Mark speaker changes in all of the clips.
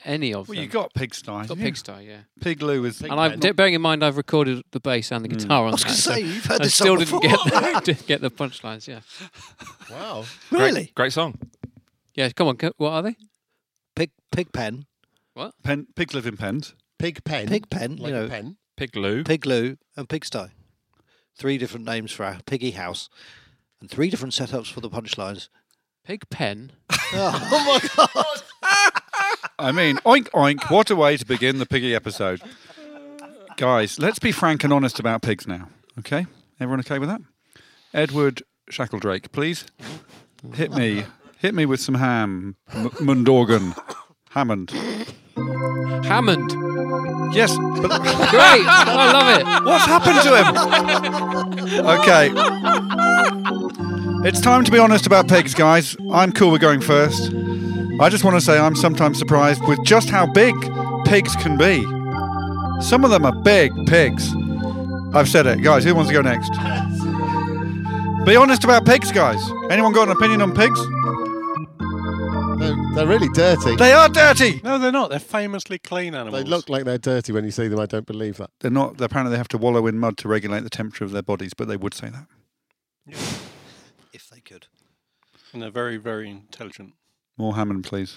Speaker 1: any of
Speaker 2: Well,
Speaker 1: them.
Speaker 2: you got Pigsty.
Speaker 1: Got
Speaker 2: yeah.
Speaker 1: Pigsty, yeah.
Speaker 2: Pigloo is.
Speaker 1: And bearing in mind, I've recorded the bass and the guitar on
Speaker 3: I was
Speaker 1: that.
Speaker 3: going to
Speaker 1: so
Speaker 3: say, you've heard
Speaker 1: I
Speaker 3: this
Speaker 1: still
Speaker 3: song
Speaker 1: didn't
Speaker 3: before.
Speaker 1: get the punchlines. Yeah,
Speaker 4: Wow.
Speaker 3: Really?
Speaker 5: Great song.
Speaker 1: yeah. Come on, what are they?
Speaker 3: Pigpen.
Speaker 2: Pigs live in pens.
Speaker 4: Pig pen.
Speaker 3: Pigpen,
Speaker 4: Like
Speaker 3: you know,
Speaker 4: a pen.
Speaker 5: Pigloo.
Speaker 3: Pigloo and Pigsty. 3 different names for our piggy house. And 3 different setups for the punchlines.
Speaker 1: Pig pen.
Speaker 3: Oh my God.
Speaker 2: I mean, oink oink, what a way to begin the piggy episode. Guys, let's be frank and honest about pigs now, okay? Everyone okay with that? Edward Shackledrake, please. Hit me with some ham, Mundorgan. Hammond.
Speaker 1: Hammond.
Speaker 2: Yes, but
Speaker 1: Great. I love it.
Speaker 2: what's happened to him? Okay. It's time to be honest about pigs, guys. I'm cool with going first. I just want to say I'm sometimes surprised with just how big pigs can be. Some of them are big pigs. I've said it. Guys, who wants to go next? Be honest about pigs, guys. Anyone got an opinion on pigs?
Speaker 4: They're really dirty.
Speaker 2: They are dirty.
Speaker 6: No, they're not. They're famously clean animals.
Speaker 4: They look like they're dirty when you see them. I don't believe that.
Speaker 2: They're not. Apparently, they have to wallow in mud to regulate the temperature of their bodies, but they would say that.
Speaker 3: If they could.
Speaker 6: And they're very, very intelligent.
Speaker 2: More Hammond, please.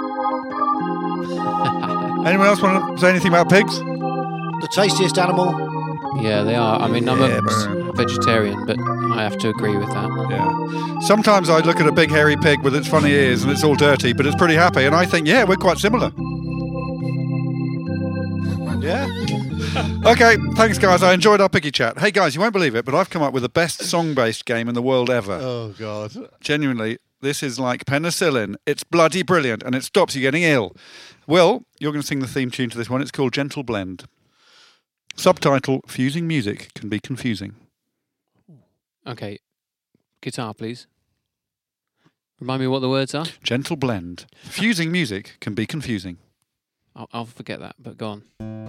Speaker 2: Anyone else want to say anything about pigs?
Speaker 3: The tastiest animal.
Speaker 1: Yeah, they are. I mean, I'm
Speaker 2: Yeah,
Speaker 1: a
Speaker 2: but-
Speaker 1: vegetarian, but I have to agree with that.
Speaker 2: Yeah. Sometimes I look at a big hairy pig with its funny ears and it's all dirty, but it's pretty happy, and I think, yeah, we're quite similar. Yeah. Okay, thanks, guys. I enjoyed our piggy chat. Hey, guys, you won't believe it, but I've come up with the best song-based game in the world ever.
Speaker 4: Oh, God.
Speaker 2: Genuinely, this is like penicillin. It's bloody brilliant, and it stops you getting ill. Will, you're going to sing the theme tune to this one. It's called Gentle Blend. Subtitle, Fusing Music Can Be Confusing.
Speaker 1: Okay, guitar, please. Remind me what the words are.
Speaker 2: Gentle Blend. Fusing music can be confusing.
Speaker 1: I'll forget that, but go on.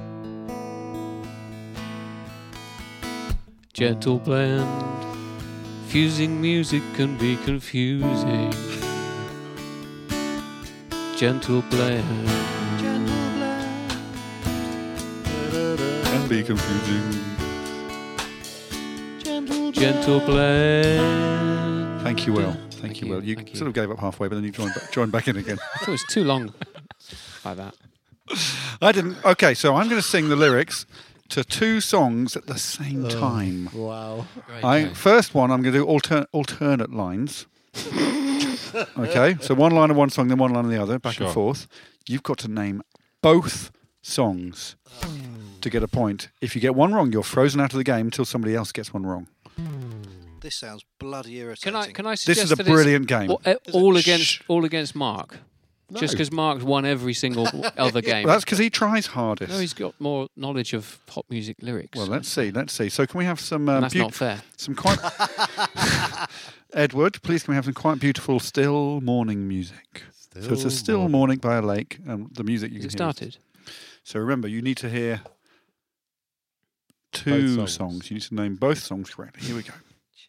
Speaker 1: Gentle blend, fusing music can be confusing. Gentle blend.
Speaker 2: Can be confusing.
Speaker 1: Gentle blend.
Speaker 2: Thank you, Will. Thank you, Will. You
Speaker 1: thank you.
Speaker 2: sort of gave up halfway, but then you joined back in again.
Speaker 1: I thought it was too long like that.
Speaker 2: I didn't. Okay, so I'm going to sing the lyrics to 2 songs at the same time.
Speaker 4: Wow.
Speaker 2: First one, I'm going to do alternate lines. Okay, so one line of one song, then one line of the other, back and forth. You've got to name both songs to get a point. If you get one wrong, you're frozen out of the game until somebody else gets one wrong.
Speaker 3: This sounds bloody irritating.
Speaker 1: Can I suggest
Speaker 2: This is a
Speaker 1: that it's
Speaker 2: brilliant game.
Speaker 1: all against Mark? Just because Mark's won every single other game.
Speaker 2: That's because he tries hardest.
Speaker 1: No, he's got more knowledge of pop music lyrics.
Speaker 2: Well, let's see. So can we have some...
Speaker 1: And that's not fair.
Speaker 2: Some quite... Edward, please can we have some quite beautiful still morning music? So it's a still morning by a lake, and the music you
Speaker 1: Has
Speaker 2: can
Speaker 1: it
Speaker 2: hear.
Speaker 1: started?
Speaker 2: So remember, you need to hear
Speaker 4: Both
Speaker 2: 2
Speaker 4: songs.
Speaker 2: songs. You need to name both songs correctly. Here we go.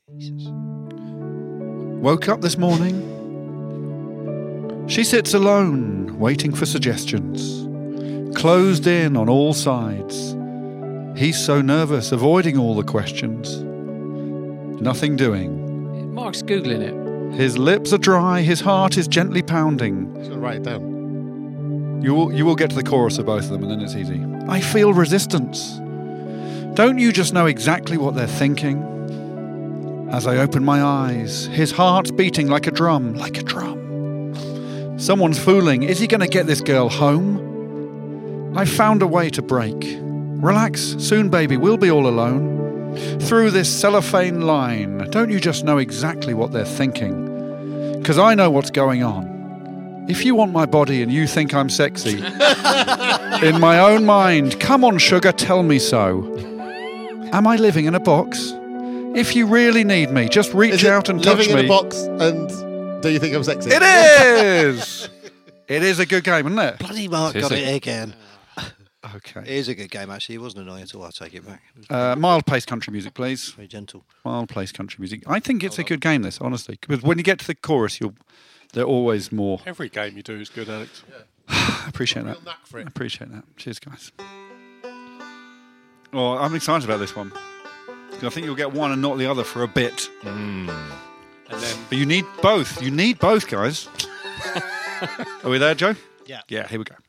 Speaker 2: Woke up this morning. She sits alone, waiting for suggestions. Closed in on all sides. He's so nervous, avoiding all the questions. Nothing doing.
Speaker 1: Mark's Googling it.
Speaker 2: His lips are dry, his heart is gently pounding.
Speaker 4: Just write it down.
Speaker 2: You will get to the chorus of both of them, and then it's easy. I feel resistance. Don't you just know exactly what they're thinking? As I open my eyes, his heart's beating like a drum, like a drum. Someone's fooling. Is he going to get this girl home? I found a way to break. Relax, soon, baby, we'll be all alone. Through this cellophane line, don't you just know exactly what they're thinking? 'Cause I know what's going on. If you want my body and you think I'm sexy, in my own mind, come on, sugar, tell me so. Am I living in a box? If you really need me, just reach out and touch
Speaker 4: living
Speaker 2: me.
Speaker 4: in a box and do you think I'm sexy?
Speaker 2: It is! It is a good game, isn't it?
Speaker 3: Bloody Mark
Speaker 5: Is
Speaker 3: got
Speaker 5: it?
Speaker 3: it again. It
Speaker 2: Okay.
Speaker 3: is a good game, actually. It wasn't annoying at all. I take it back. It was
Speaker 2: Mild pace country music, please.
Speaker 3: very gentle.
Speaker 2: Mild pace country music. I think it's a good game, this, honestly. Because when you get to the chorus, they're always more.
Speaker 6: Every game you do is good, Alex.
Speaker 2: I appreciate that. I appreciate that. Cheers, guys. Well, I'm excited about this one. I think you'll get one and not the other for a bit.
Speaker 1: And then
Speaker 2: But you need both. You need both, guys. Are we there, Joe?
Speaker 3: Yeah.
Speaker 2: Yeah, here we go.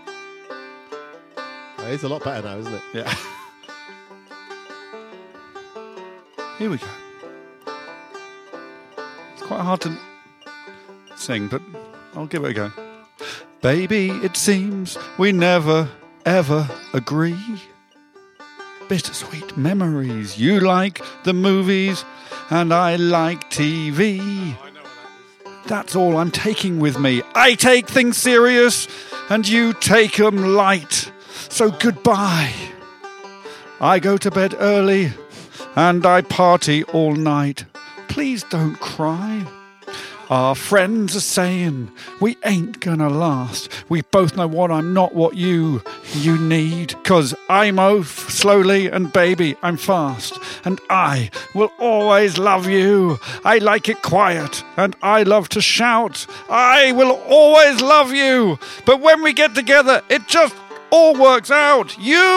Speaker 4: Oh, it's a lot better now, isn't it?
Speaker 2: Yeah. Here we go. It's quite hard to sing, but I'll give it a go. Baby, it seems we never, ever agree. Bittersweet memories. You like the movies, and I like TV. That's all I'm taking with me. I take things serious, and you take 'em light. So goodbye. I go to bed early, and I party all night. Please don't cry. Our friends are saying we ain't gonna last. We both know what I'm not what you need. 'Cause I move slowly and baby, I'm fast. And I will always love you. I like it quiet and I love to shout. I will always love you. But when we get together, it just all works out.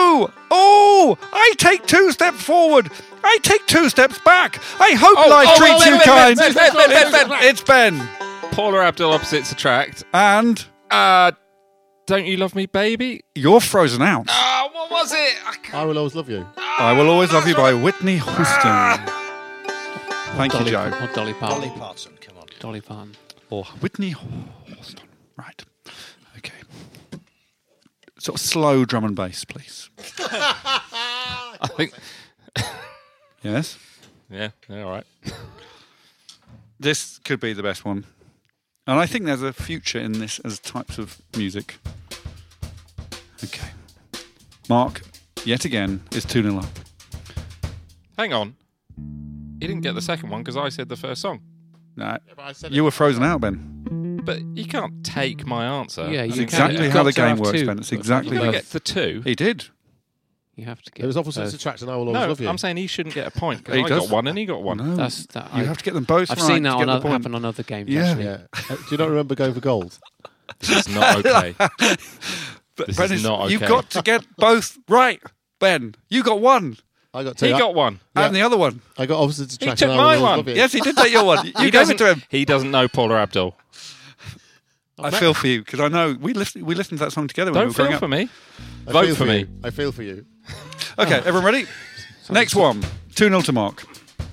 Speaker 2: I take 2 steps forward. I take 2 steps back. I hope life treats you kind. It's Ben.
Speaker 5: Paula Abdul opposites attract.
Speaker 2: And
Speaker 5: Don't You Love Me, Baby?
Speaker 2: you're frozen out.
Speaker 5: What was it?
Speaker 4: I will always love you.
Speaker 2: I Will Always Love You by Whitney Houston. Thank you, Joe.
Speaker 1: Or Dolly Parton.
Speaker 3: Dolly Parton, come on.
Speaker 1: Dolly Parton.
Speaker 2: Or Whitney Houston. Right. Okay. Sort of slow drum and bass, please.
Speaker 5: I think.
Speaker 2: Yes?
Speaker 5: Yeah, all right.
Speaker 2: This could be the best one. And I think there's a future in this as types of music. Okay. Mark, yet again, is 2-0 up.
Speaker 5: Hang on. He didn't get the second one because I said the first song.
Speaker 2: No,
Speaker 4: But I said
Speaker 2: you were frozen out, Ben.
Speaker 5: But you can't take my answer.
Speaker 1: Yeah,
Speaker 2: That's
Speaker 1: you
Speaker 2: exactly
Speaker 1: can.
Speaker 2: how the
Speaker 1: You've got to
Speaker 2: game
Speaker 1: have
Speaker 2: works,
Speaker 1: two.
Speaker 2: Ben. It's exactly
Speaker 5: You
Speaker 2: how...
Speaker 5: get the 2.
Speaker 2: He did.
Speaker 1: You have to get
Speaker 4: There was opposites
Speaker 1: both.
Speaker 4: attract, and I will always
Speaker 5: No,
Speaker 4: love you.
Speaker 5: I'm saying he shouldn't get a point because
Speaker 2: He
Speaker 5: I
Speaker 2: does.
Speaker 5: got one and he got one.
Speaker 2: No.
Speaker 1: That's that.
Speaker 2: You have to get them both
Speaker 1: I've
Speaker 2: right
Speaker 1: seen that
Speaker 2: to get the point.
Speaker 1: happen on other games.
Speaker 2: Yeah.
Speaker 1: Actually.
Speaker 4: Yeah. Do you not remember going for gold?
Speaker 5: This is not okay.
Speaker 2: But
Speaker 5: This
Speaker 2: Ben
Speaker 5: is not
Speaker 2: You've
Speaker 5: okay.
Speaker 2: got to get both right, Ben. You got one.
Speaker 4: I got two.
Speaker 5: He got one.
Speaker 2: And the other one.
Speaker 4: I got opposites attract.
Speaker 5: took
Speaker 4: and I will
Speaker 5: my
Speaker 4: always
Speaker 5: one.
Speaker 4: love you.
Speaker 2: Yes, he did take your one. You
Speaker 5: He
Speaker 2: gave it to him.
Speaker 5: He doesn't know Paula Abdul.
Speaker 2: I feel for you because I know we listened to that song together when we
Speaker 5: Don't
Speaker 2: were
Speaker 5: feel
Speaker 2: growing
Speaker 5: for
Speaker 2: up.
Speaker 5: me.
Speaker 4: I
Speaker 5: Vote
Speaker 4: feel
Speaker 5: for me.
Speaker 4: you. I feel for you.
Speaker 2: Okay, everyone ready? Next one. 2-0 to Mark.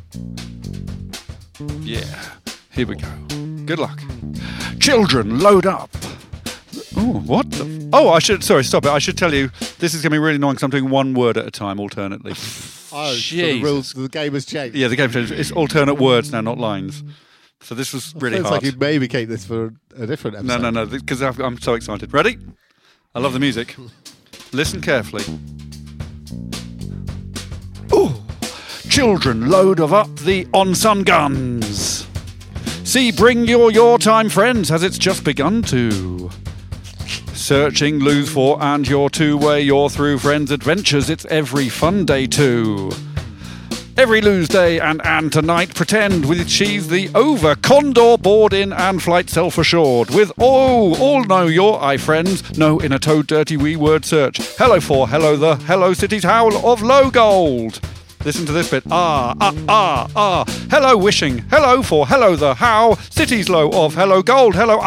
Speaker 2: Yeah, here we go. Good luck. Children, load up. Oh, what? I should. Sorry, stop it. I should tell you. This is going to be really annoying because I'm doing one word at a time, alternately.
Speaker 4: Oh, so the
Speaker 5: Jesus.
Speaker 4: rules, the game has changed.
Speaker 2: Yeah, the game changed. It's alternate words now, not lines. So this was really
Speaker 4: Feels
Speaker 2: hard.
Speaker 4: like you'd maybe keep this for a different episode.
Speaker 2: No, because I'm so excited. Ready? I love the music. Listen carefully. Ooh. Children, load up the on-sun guns. See, bring your time friends, as it's just begun to. Searching, lose for, and your two-way, your through friends' adventures. It's every fun day too. Every lose day and tonight pretend with she's the over condor board in and flight self-assured with all know your eye friends no in a toe dirty wee word search hello for hello the hello city's howl of low gold. Listen to this bit. Hello wishing hello for hello the how city's low of hello gold hello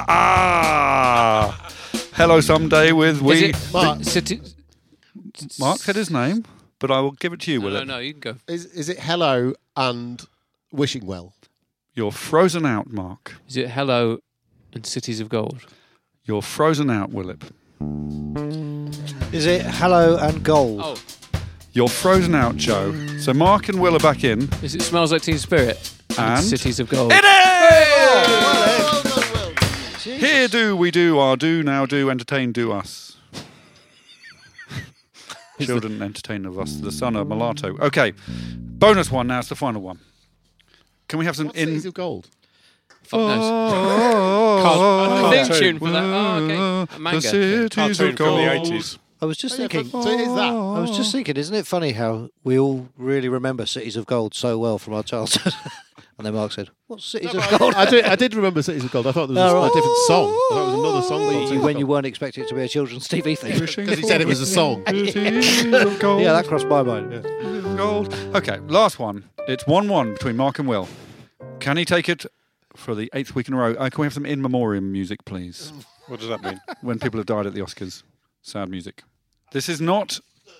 Speaker 2: hello someday with we.
Speaker 1: Is it
Speaker 2: Mark said his name. But I will give it to you, Will it?
Speaker 1: No, you can go.
Speaker 4: Is it hello and wishing well?
Speaker 2: You're frozen out, Mark.
Speaker 1: Is it Hello and Cities of Gold?
Speaker 2: You're frozen out, Willip.
Speaker 3: Is it Hello and Gold?
Speaker 1: Oh,
Speaker 2: You're frozen out, Joe. So Mark and Will are back in.
Speaker 1: is it Smells Like Teen Spirit
Speaker 2: And?
Speaker 1: Cities of Gold?
Speaker 2: It is! Here do we do our do now do entertain do us. Children entertain of us. The son of mulatto. Okay, bonus one now. It's the final one. Can we have some
Speaker 4: What's Cities of Gold?
Speaker 1: Fuck knows.
Speaker 2: Oh,
Speaker 1: Theme tune for that. Oh, okay. A manga.
Speaker 2: the cities
Speaker 6: Cartoon
Speaker 2: of
Speaker 6: from the
Speaker 2: gold.
Speaker 6: 80s.
Speaker 3: I was just thinking.
Speaker 4: So it is that.
Speaker 3: I was just thinking, isn't it funny how we all really remember Cities of Gold so well from our childhood? And then Mark said, "What's Cities
Speaker 4: No,
Speaker 3: of
Speaker 4: but
Speaker 3: Gold?"
Speaker 4: I did remember Cities of Gold. I thought there was
Speaker 3: Oh,
Speaker 4: a
Speaker 3: right.
Speaker 4: different song. I thought it was another song. called Cities of
Speaker 3: when you
Speaker 4: Gold.
Speaker 3: weren't expecting it to be a children's TV thing.
Speaker 4: Because he said it was a song.
Speaker 3: Yeah, that crossed my mind. Yeah.
Speaker 2: Gold. Okay, last one. It's 1-1 between Mark and Will. Can he take it for the 8th week in a row? Can we have some in memoriam music, please?
Speaker 6: What does that mean?
Speaker 2: When people have died at the Oscars. Sad music. This is not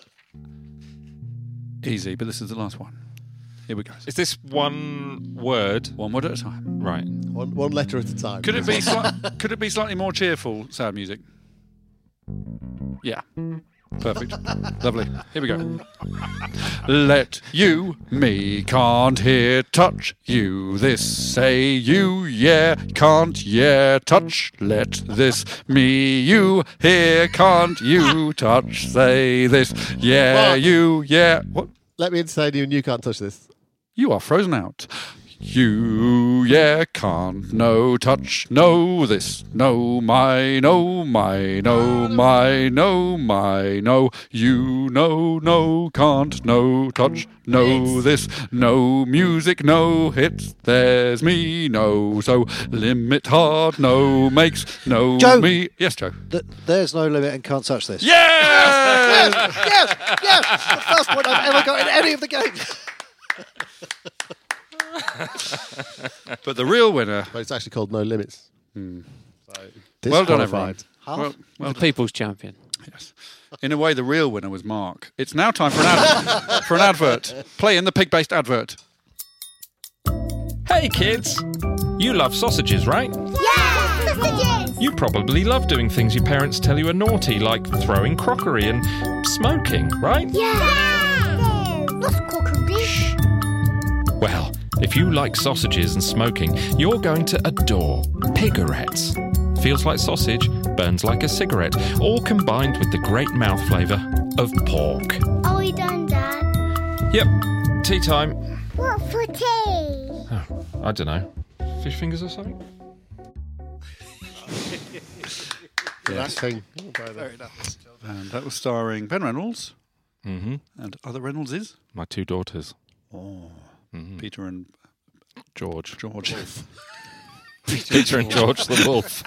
Speaker 2: easy, but this is the last one. Here we go.
Speaker 5: Is this one word?
Speaker 2: One word at a time.
Speaker 5: Right.
Speaker 4: One letter at a time.
Speaker 2: Could it be slightly more cheerful, sad music? Yeah. Perfect. Lovely. Here we go. Let you, me, can't hear, touch you, this, say you, yeah, can't, yeah, touch, let this, me, you, here, can't you, touch, say this, yeah,
Speaker 4: What?
Speaker 2: you, yeah. What?
Speaker 4: Let me entertain you and you can't touch this.
Speaker 2: You are frozen out. You, yeah, can't, no, touch, no, this, no, my, no, my, no, my, no, my, no, you, no, can't, no, touch, no, this, no, music, no, hits, there's me, no, so, limit hard, no, makes, no,
Speaker 3: Joe.
Speaker 2: me. Yes, Joe.
Speaker 3: There's no limit and can't touch this.
Speaker 2: Yes!
Speaker 3: Yes! The first point I've ever got in any of the games.
Speaker 2: But the real winner.
Speaker 4: But it's actually called No Limits.
Speaker 2: Well done, everyone.
Speaker 4: Disqualified.
Speaker 2: Well
Speaker 1: The people's champion.
Speaker 2: Yes. In a way, the real winner was Mark. It's now time for an advert. Play in the pig-based advert.
Speaker 5: Hey kids! You love sausages, right?
Speaker 7: Yeah! Sausages!
Speaker 5: You probably love doing things your parents tell you are naughty, like throwing crockery and smoking, right?
Speaker 7: Yeah! What's crockery?
Speaker 5: Well, if you like sausages and smoking, you're going to adore Pigarettes. Feels like sausage, burns like a cigarette, all combined with the great mouth flavour of pork.
Speaker 7: Are we done, Dad?
Speaker 5: Yep, tea time.
Speaker 7: What for tea?
Speaker 5: Oh, I don't know. Fish fingers or something?
Speaker 4: That thing.
Speaker 3: Very nice.
Speaker 2: And that was starring Ben Reynolds
Speaker 5: Mm-hmm.
Speaker 2: and other Reynoldses.
Speaker 5: My two daughters,
Speaker 2: Peter and
Speaker 5: George.
Speaker 2: George.
Speaker 5: Peter and George the Wolf.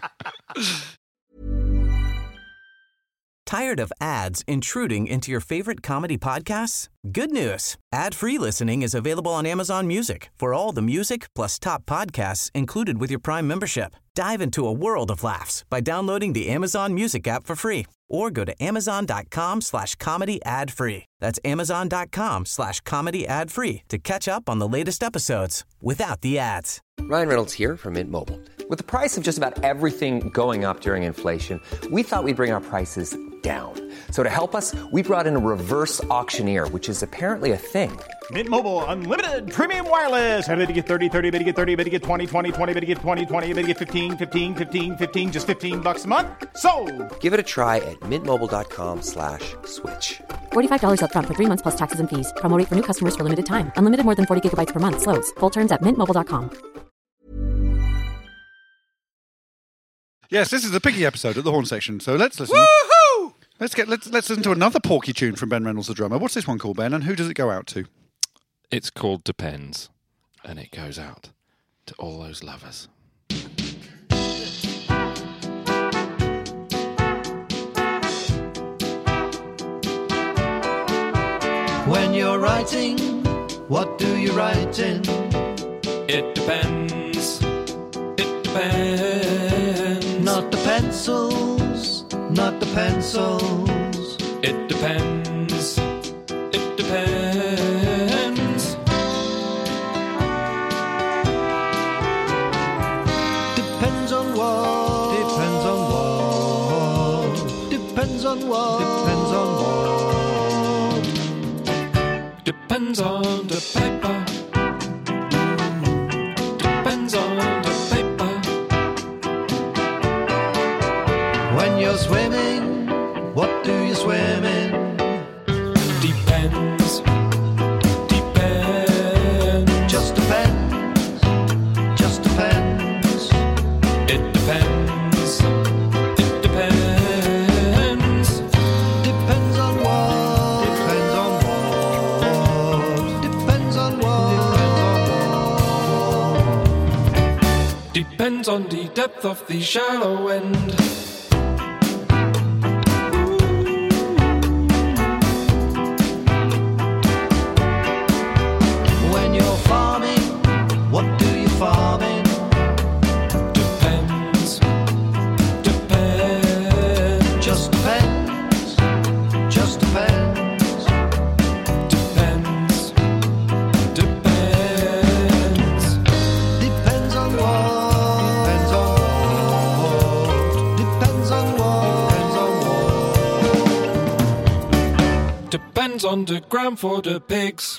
Speaker 8: Tired of ads intruding into your favorite comedy podcasts? Good news. Ad-free listening is available on Amazon Music for all the music plus top podcasts included with your Prime membership. Dive into a world of laughs by downloading the Amazon Music app for free or go to amazon.com/comedy ad-free. That's amazon.com/comedy ad-free to catch up on the latest episodes without the ads.
Speaker 9: Ryan Reynolds here from Mint Mobile. With the price of just about everything going up during inflation, we thought we'd bring our prices down. So to help us, we brought in a reverse auctioneer, which is apparently a thing.
Speaker 10: Mint Mobile Unlimited Premium Wireless. How to get 30, 30, bit to get 30, bit to get 20, 20, 20, bit to get 20, 20, bit to get 15, 15, 15, 15, just $15 a month? Sold!
Speaker 9: Give it a try at mintmobile.com/switch.
Speaker 11: $45 up front for 3 months plus taxes and fees. Promo rate for new customers for limited time. Unlimited more than 40 gigabytes per month. Slows full terms at mintmobile.com.
Speaker 2: Yes, this is the Piggy episode at the horn section. So let's listen. Woohoo! Let's listen to another Porky tune from Ben Reynolds, the drummer. What's this one called, Ben? And who does it go out to?
Speaker 5: It's called Depends, and it goes out to all those lovers.
Speaker 12: When you're writing, what do you write in?
Speaker 5: It depends. It depends.
Speaker 12: Not the pencils, not the pencils.
Speaker 5: It depends. It depends.
Speaker 12: Depends on what? Depends on what? Depends on what? Depends on what?
Speaker 5: Depends on the paper. Depends on the paper.
Speaker 12: When you're swimming, what do you swim in?
Speaker 5: Depends. Depends.
Speaker 12: Just depends. Just depends.
Speaker 5: It depends. It depends.
Speaker 12: Depends on what? Depends on what? Depends on what?
Speaker 5: Depends on the depth of the shallow end.
Speaker 12: When you're farming, what do you farm in?
Speaker 5: Depends. Depends.
Speaker 12: Just depends. Just depends.
Speaker 5: Depends. Depends.
Speaker 12: Depends on what? Depends on what?
Speaker 5: Depends on the ground for the pigs.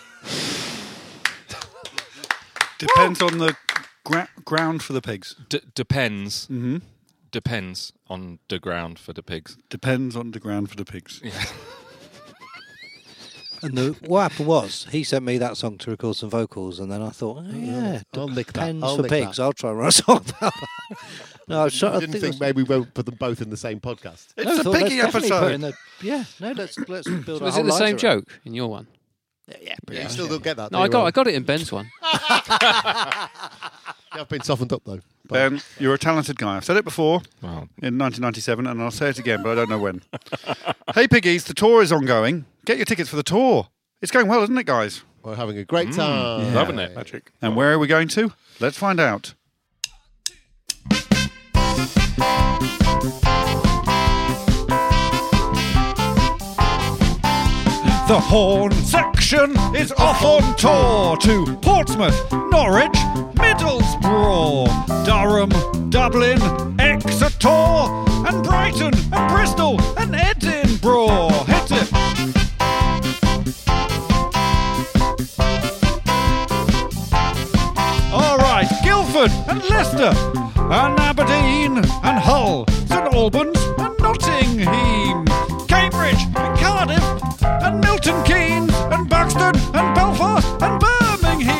Speaker 2: Depends on the ground for the pigs.
Speaker 5: Depends.
Speaker 2: Mm-hmm.
Speaker 5: Depends on the ground for the pigs.
Speaker 2: Depends on the ground for the pigs.
Speaker 5: Yeah.
Speaker 3: And what happened was, he sent me that song to record some vocals, and then I thought,
Speaker 4: I'll nick that.
Speaker 3: Depends
Speaker 4: I'll
Speaker 3: for
Speaker 4: nick
Speaker 3: pigs.
Speaker 4: that.
Speaker 3: I'll try and write a song about that. No, I was trying,
Speaker 4: I didn't think maybe we won't put them both in the same podcast.
Speaker 2: It's
Speaker 3: no,
Speaker 2: a piggy episode.
Speaker 3: Let's build a
Speaker 1: Was
Speaker 3: whole
Speaker 1: it the
Speaker 3: life
Speaker 1: same
Speaker 3: around.
Speaker 1: joke in your one?
Speaker 3: Yeah,
Speaker 4: You still don't get that.
Speaker 1: No, I got it in Ben's one.
Speaker 4: I've been softened up though.
Speaker 2: Ben, you're a talented guy. I've said it before
Speaker 5: Wow.
Speaker 2: in 1997, and I'll say it again, but I don't know when. Hey, piggies, the tour is ongoing. Get your tickets for the tour. It's going well, isn't it, guys?
Speaker 4: We're having a great time.
Speaker 5: Loving it.
Speaker 6: Magic.
Speaker 2: And where are we going to? Let's find out. The Horn section is off on tour to Portsmouth, Norwich, Middlesbrough, Durham, Dublin, Exeter, and Brighton, and Bristol, and Edinburgh. Hit it. All right, Guildford, and Leicester, and Aberdeen, and Hull, St Albans, and Nottingham, Cambridge, and Cardiff, and Milton Keynes, and Buxton, and Belfast, and Birmingham.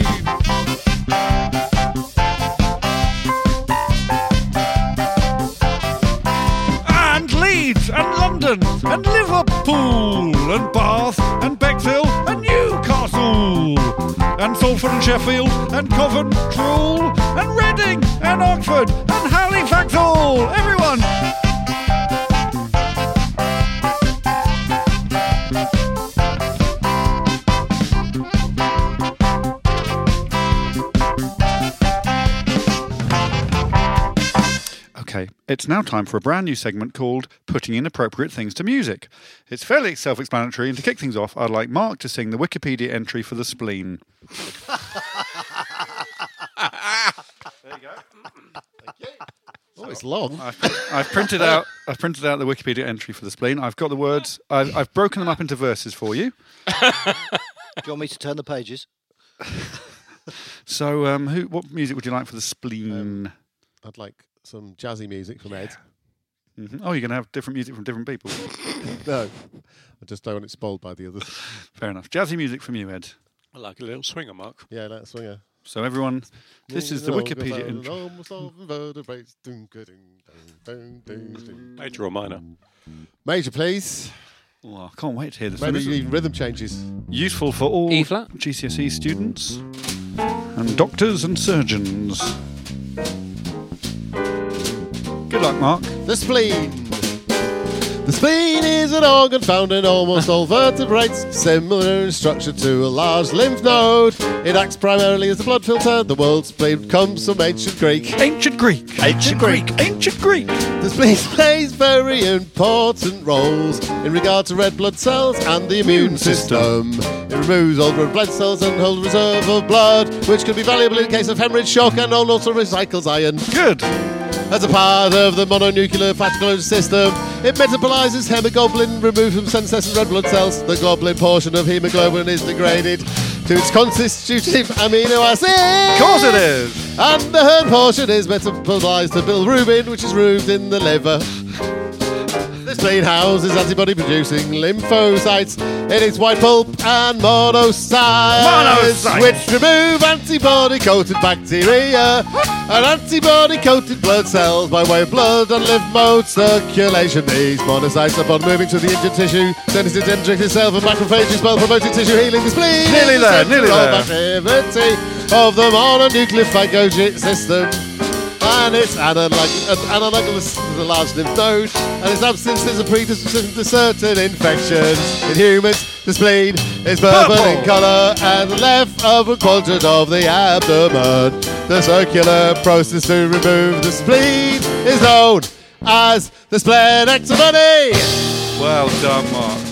Speaker 2: And Leeds, and London, and Liverpool, and Bath, and Bexhill, and Newcastle, and Salford, and Sheffield, and Coventry, and Reading, and Oxford, and Halifax all. Everyone. Okay, it's now time for a brand new segment called Putting Inappropriate Things to Music. It's fairly self-explanatory, and to kick things off, I'd like Mark to sing the Wikipedia entry for the spleen.
Speaker 4: There you go. Thank you. Oh, it's long.
Speaker 2: I've printed out the Wikipedia entry for the spleen. I've got the words. I've broken them up into verses for you.
Speaker 3: Do you want me to turn the pages?
Speaker 2: So, what music would you like for the spleen?
Speaker 4: I'd like some jazzy music from Ed.
Speaker 2: Mm-hmm. Oh, you're going to have different music from different people.
Speaker 4: No, I just don't want it spoiled by the others.
Speaker 2: Fair enough. Jazzy music from you, Ed.
Speaker 6: I like a little swinger, Mark.
Speaker 4: Yeah, that swinger.
Speaker 2: So everyone, this is the Wikipedia intro.
Speaker 6: Major or minor?
Speaker 4: Major, please.
Speaker 2: Oh, I can't wait to hear this.
Speaker 4: Maybe
Speaker 2: This is
Speaker 4: even rhythm changes.
Speaker 2: useful for all
Speaker 1: E flat.
Speaker 2: GCSE students and doctors and surgeons. Good luck, Mark.
Speaker 4: The spleen. The spleen is an organ found in almost all vertebrates, similar in structure to a large lymph node. It acts primarily as a blood filter. The word spleen comes from ancient Greek.
Speaker 2: Ancient Greek.
Speaker 4: Ancient Greek.
Speaker 2: Ancient Greek.
Speaker 4: The spleen plays very important roles in regard to red blood cells and the immune system. It removes old red blood cells and holds a reserve of blood, which can be valuable in case of hemorrhage, shock, and also recycles iron.
Speaker 2: Good.
Speaker 4: As a part of the mononuclear fatty system, it metabolizes hemoglobin removed from senescent red blood cells. The globulin portion of hemoglobin is degraded to its constitutive amino acid.
Speaker 2: Of course it is.
Speaker 4: And the hern portion is metabolized to bilirubin, which is removed in the liver. The spleen houses antibody-producing lymphocytes in its white pulp and monocytes, which remove antibody-coated bacteria and antibody-coated blood cells by way of blood and lymph node circulation. These monocytes, upon moving to the injured tissue, send it to dendritic itself and macrophages, both promoting tissue healing. The spleen
Speaker 2: Nearly
Speaker 4: is
Speaker 2: there,
Speaker 4: the
Speaker 2: nearly
Speaker 4: central
Speaker 2: there.
Speaker 4: activity of the mononucleophagocytic system. And it's analogous to the large lymph node, and its absence is a predisposition to certain infections. In humans, the spleen is purple in colour and the left upper quadrant of the abdomen. The circular process to remove the spleen is known as the splenectomy.
Speaker 2: Well done, Mark.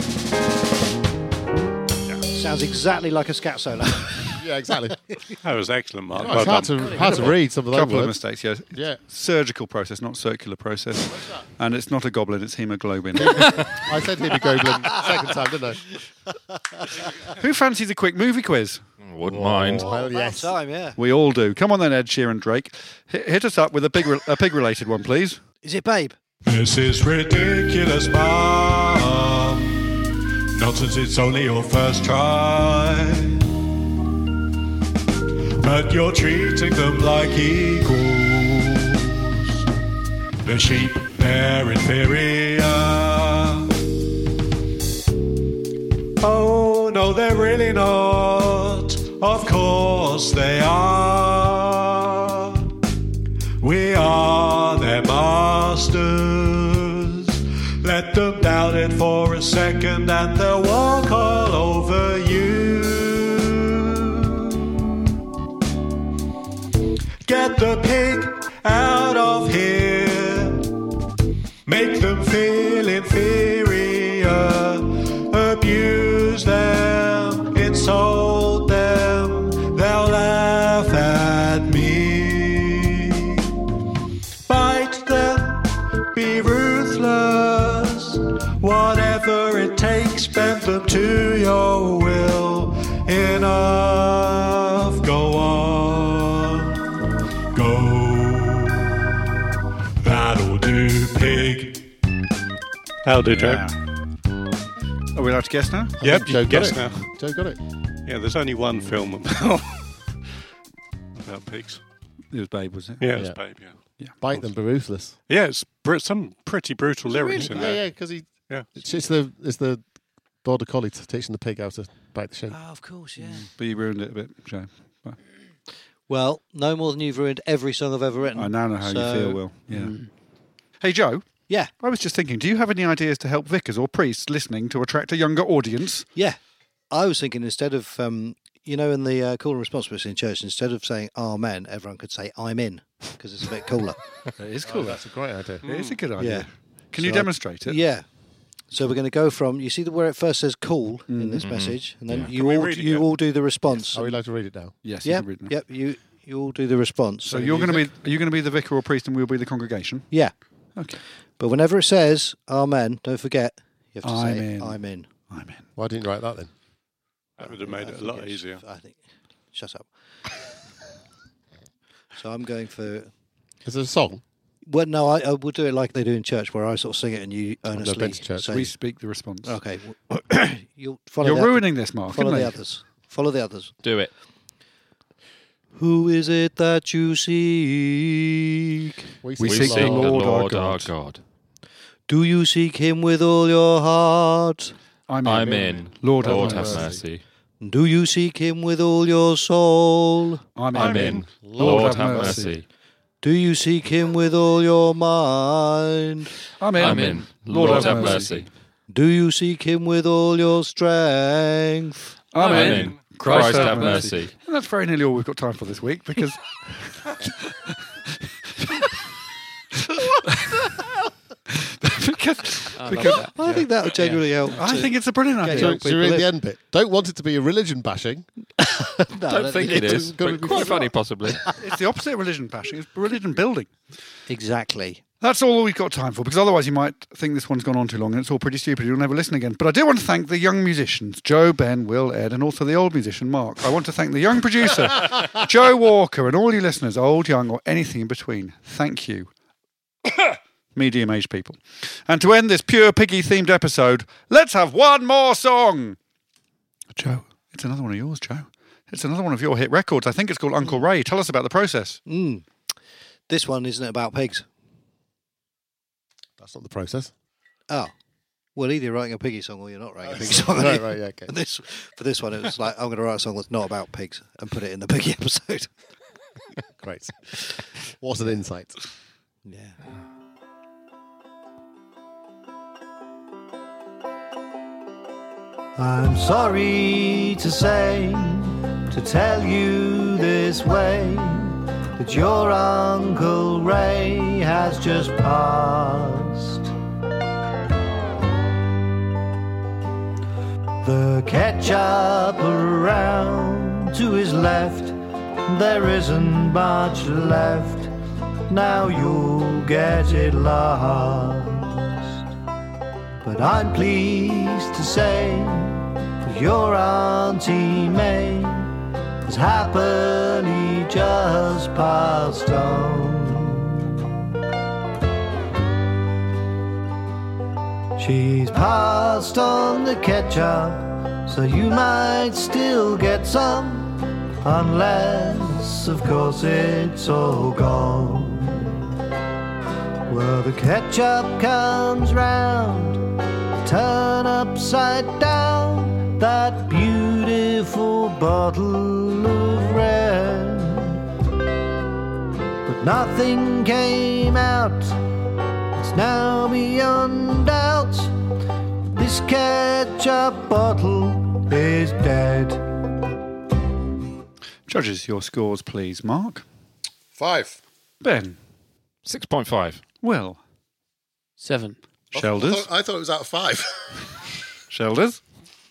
Speaker 3: Sounds exactly like a scat solo.
Speaker 4: Yeah, exactly.
Speaker 6: That was excellent, Mark.
Speaker 4: Oh, it's hard to read some of those
Speaker 2: Couple of
Speaker 4: words.
Speaker 2: mistakes, yeah.
Speaker 4: Yeah.
Speaker 2: Surgical process, not circular process. And it's not a goblin, it's hemoglobin.
Speaker 4: I said hemoglobin second time, didn't I?
Speaker 2: Who fancies a quick movie quiz?
Speaker 5: Wouldn't mind.
Speaker 4: Well, yes.
Speaker 3: Time, yeah.
Speaker 2: We all do. Come on then, Ed Sheeran Drake. Hit us up with a pig-related one, please.
Speaker 3: Is it Babe?
Speaker 13: This is ridiculous, Mum. Nonsense, it's only your first try. But you're treating them like equals. The sheep, they're inferior. Oh, no, they're really not. Of course they are. We are their masters. Let them doubt it for a second and they'll walk all over you. Get the pig out of here. Make them feel inferior. Abuse them, insult them. They'll laugh at me. Bite them, be ruthless. Whatever it takes, bend them to your will. Enough, go on. Go. That'll do, pig.
Speaker 6: That'll do, Joe.
Speaker 2: Are we allowed to guess now?
Speaker 6: Yep,
Speaker 4: Joe
Speaker 6: you
Speaker 4: got
Speaker 6: guess
Speaker 4: it.
Speaker 6: now.
Speaker 4: Joe got it.
Speaker 6: Yeah, there's only one film about pigs.
Speaker 2: It was Babe, was it?
Speaker 6: Yeah, it was
Speaker 4: Yeah.
Speaker 6: Babe, yeah.
Speaker 4: Bite them, be ruthless.
Speaker 6: Yeah, it's some pretty brutal lyrics in
Speaker 4: Yeah,
Speaker 6: there.
Speaker 4: yeah, because
Speaker 6: Yeah.
Speaker 4: it's the border collie teaching the pig how to bite the sheep.
Speaker 3: Oh, of course, yeah.
Speaker 2: But you ruined it a bit, Joe.
Speaker 3: Well, no more than you've ruined every song I've ever written.
Speaker 2: I now know how you
Speaker 3: So-
Speaker 2: feel, Will. Yeah. Hey, Joe.
Speaker 3: Yeah.
Speaker 2: I was just thinking, do you have any ideas to help vicars or priests listening to attract a younger audience?
Speaker 3: Yeah. I was thinking instead of, in the call and response bits in church, instead of saying Amen, everyone could say I'm in, because it's a bit cooler.
Speaker 2: It is cool.
Speaker 4: That's a great idea.
Speaker 2: It is a good idea.
Speaker 3: Yeah.
Speaker 2: Can you
Speaker 3: So
Speaker 2: demonstrate it?
Speaker 3: Yeah. So we're going to go from, you see where it first says call in this message, and then
Speaker 6: Can we read it yet?
Speaker 3: all do the response.
Speaker 4: Are we allowed to read it now?
Speaker 2: Yes, you
Speaker 3: Yep,
Speaker 2: can read it.
Speaker 3: yep, you all do the response.
Speaker 2: So are you going to be the vicar or priest and we'll be the congregation?
Speaker 3: Yeah.
Speaker 2: Okay.
Speaker 3: But whenever it says Amen, don't forget, you have to
Speaker 2: I'm
Speaker 3: say
Speaker 2: in.
Speaker 3: I'm in.
Speaker 2: I'm in.
Speaker 4: Why didn't you write that then?
Speaker 6: That would have made it a lot easier.
Speaker 3: I think. Shut up. So I'm going for.
Speaker 4: Is it a song?
Speaker 3: Well, no, I will do it like they do in church, where I sort of sing it and you earnestly
Speaker 4: been to church.
Speaker 3: say.
Speaker 2: We speak the response.
Speaker 3: Okay. You'll follow.
Speaker 2: You're
Speaker 3: the
Speaker 2: ruining this, Mark.
Speaker 3: Follow
Speaker 2: isn't
Speaker 3: the
Speaker 2: it?
Speaker 3: others. Follow the others.
Speaker 5: Do it.
Speaker 3: Who is it that you seek?
Speaker 2: We
Speaker 5: We
Speaker 2: seek
Speaker 5: seek
Speaker 2: the Lord our
Speaker 5: our
Speaker 2: God.
Speaker 5: God.
Speaker 3: Do you seek him with all your heart?
Speaker 5: I'm in.
Speaker 2: Lord,
Speaker 5: Lord
Speaker 2: have
Speaker 5: have
Speaker 2: mercy.
Speaker 5: mercy.
Speaker 3: Do you seek him with all your soul?
Speaker 2: I'm in.
Speaker 5: Lord have mercy.
Speaker 3: Do you seek him with all your mind?
Speaker 2: I'm in.
Speaker 5: Lord have mercy.
Speaker 3: Do you seek him with all your strength?
Speaker 2: I'm
Speaker 5: I'm
Speaker 2: in.
Speaker 5: in. Christ have mercy.
Speaker 2: And that's very nearly all we've got time for this week because. because
Speaker 3: I think that would genuinely help.
Speaker 2: I think it's a brilliant idea.
Speaker 3: young
Speaker 4: So you read
Speaker 3: people
Speaker 4: the end bit. Don't want it to be a religion bashing.
Speaker 5: Don't think it is, but quite funny possibly.
Speaker 2: It's the opposite of religion bashing. It's religion building.
Speaker 3: Exactly.
Speaker 2: That's all we've got time for, because otherwise you might think this one's gone on too long and it's all pretty stupid. You'll never listen again. But I do want to thank the young musicians, Joe, Ben, Will, Ed, and also the old musician, Mark. I want to thank the young producer, Joe Walker, and all you listeners, old, young, or anything in between. Thank you. medium-aged people. And to end this pure piggy-themed episode, let's have one more song. Joe, it's another one of yours, Joe. It's another one of your hit records. I think it's called Uncle Ray. Tell us about the process.
Speaker 3: This one isn't about pigs.
Speaker 4: That's not the process.
Speaker 3: Oh. Well, either you're writing a piggy song or you're not writing a piggy song.
Speaker 4: Right, yeah, okay.
Speaker 3: For this one, it was like, I'm going to write a song that's not about pigs and put it in the piggy episode.
Speaker 4: Great. What an insight.
Speaker 3: Yeah.
Speaker 12: I'm sorry to say, to tell you this way, that your Uncle Ray has just passed. The ketchup around to his left, there isn't much left, now you'll get it lost. But I'm pleased to say that your Auntie May has happily just passed on. She's passed on the ketchup, so you might still get some, unless, of course, it's all gone. Well, the ketchup comes round, turn upside down that beautiful bottle of red. But nothing came out, it's now beyond doubt, this ketchup bottle is dead.
Speaker 2: Judges, your scores, please. Mark?
Speaker 4: 5.
Speaker 2: Ben?
Speaker 5: 6.5.
Speaker 2: Will?
Speaker 1: 7.
Speaker 2: Shelders?
Speaker 4: I thought it was out of 5.
Speaker 2: Shelders?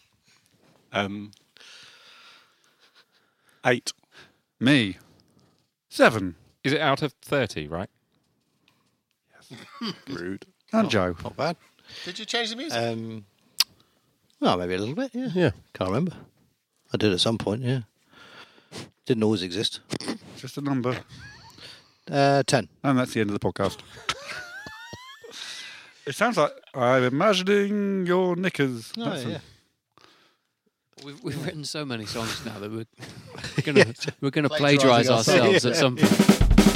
Speaker 6: 8.
Speaker 2: Me? 7.
Speaker 5: Is it out of 30, right?
Speaker 6: Yes. Rude.
Speaker 2: And Joe?
Speaker 3: Not bad.
Speaker 4: Did you change the music?
Speaker 3: Well, maybe a little bit, yeah. Can't remember. I did at some point, yeah. Didn't always exist.
Speaker 2: Just a number.
Speaker 3: 10.
Speaker 2: And that's the end of the podcast. It sounds like I'm imagining your knickers.
Speaker 3: Oh, yeah.
Speaker 1: We've written so many songs now that we're gonna plagiarise ourselves at some point.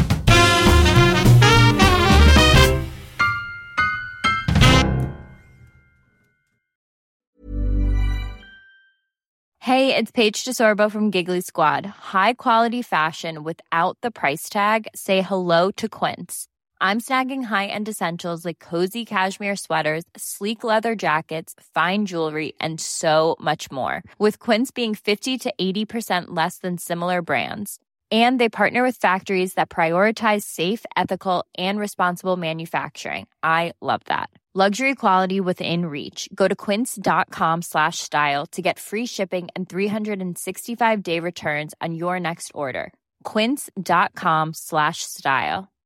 Speaker 14: Hey, it's Paige DeSorbo from Giggly Squad. High quality fashion without the price tag. Say hello to Quince. I'm snagging high-end essentials like cozy cashmere sweaters, sleek leather jackets, fine jewelry, and so much more. With Quince being 50 to 80% less than similar brands. And they partner with factories that prioritize safe, ethical, and responsible manufacturing. I love that. Luxury quality within reach. Go to quince.com/style to get free shipping and 365-day returns on your next order. Quince.com/style.